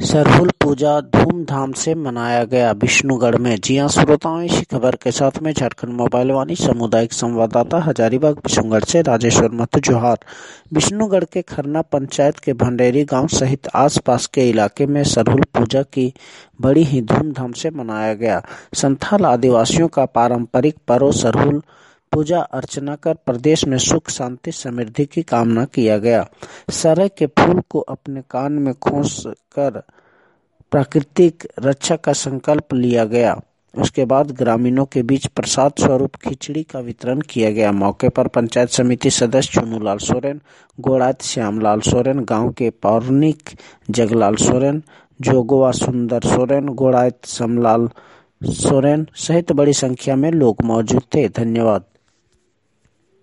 सरहुल पूजा धूमधाम से मनाया गया विष्णुगढ़ में। जी हां श्रोताओं, इसी खबर के साथ में झारखंड मोबाइल वाणी सामुदायिक संवाददाता हजारीबाग विष्णुगढ़ से राजेश्वर महतो जोहार। विष्णुगढ़ के खरना पंचायत के भंडेरी गांव सहित आसपास के इलाके में सरहुल पूजा की बड़ी ही धूमधाम से मनाया गया। संथाल आदिवासियों का पारंपरिक पर्व सरहुल पूजा अर्चना कर प्रदेश में सुख शांति समृद्धि की कामना किया गया। सरय के फूल को अपने कान में खोस कर प्राकृतिक रक्षा का संकल्प लिया गया। उसके बाद ग्रामीणों के बीच प्रसाद स्वरूप खिचड़ी का वितरण किया गया। मौके पर पंचायत समिति सदस्य चुनूलाल सोरेन, गोड़ात श्यामलाल सोरेन, गांव के पौराणिक जगलाल सोरेन, जोगवा सुंदर सोरेन, गोड़ात समलाल सोरेन सहित बड़ी संख्या में लोग मौजूद थे। धन्यवाद।